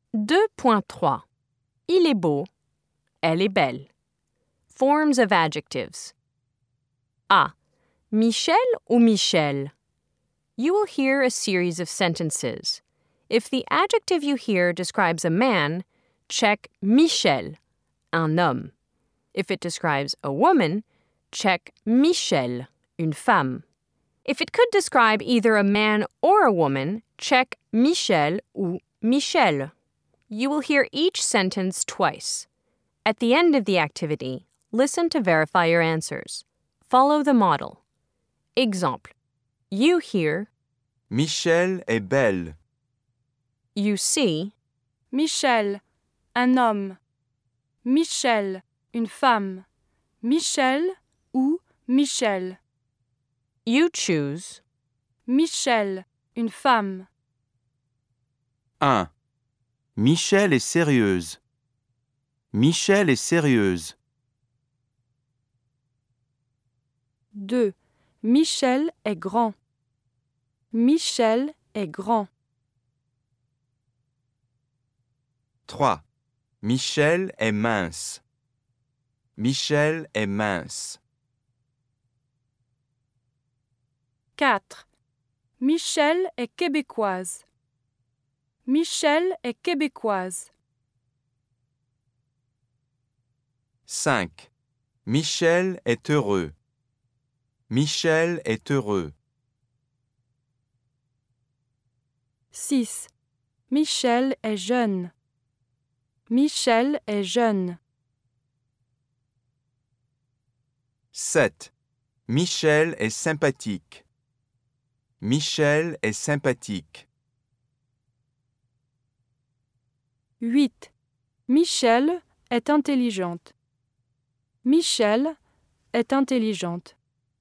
2.3 Il est beau. Elle est belle. Forms of adjectives. A. Michel ou Michel? You will hear a series of sentences. If the adjective you hear describes a man, check Michel, un homme. If it describes a woman, check Michel, une femme. If it could describe either a man or a woman, check Michel ou Michel. You will hear each sentence twice. At the end of the activity, listen to verify your answers. Follow the model. Exemple. You hear, Michel est belle. you see, Michel, un homme. Michel, une femme. Michel ou Michel. you choose, Michel, une femme. 1. Michel est sérieuse. Michel est sérieuse. 2. Michel est grand. Michel est grand. 3. Michel est mince. Michel est mince. 4. Michel est québécoise. Michel est québécoise. 5. Michel est heureux. Michel est heureux. 6. Michel est jeune. Michel est jeune. 7. Michel est sympathique. Michel est sympathique. 8. Michel est intelligente. Michel est intelligente.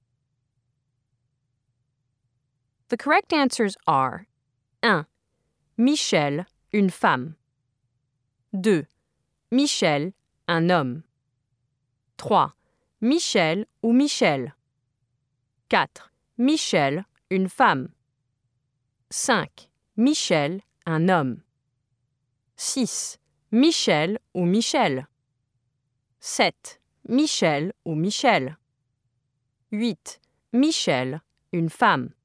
The correct answers are 1. Michel, une femme. 2. Michel, un homme. 3. Michel ou Michel. 4. Michel, une femme. 5. Michel, un homme. 6. Michel ou Michel. 7. Michel ou Michel. 8. Michel, une femme.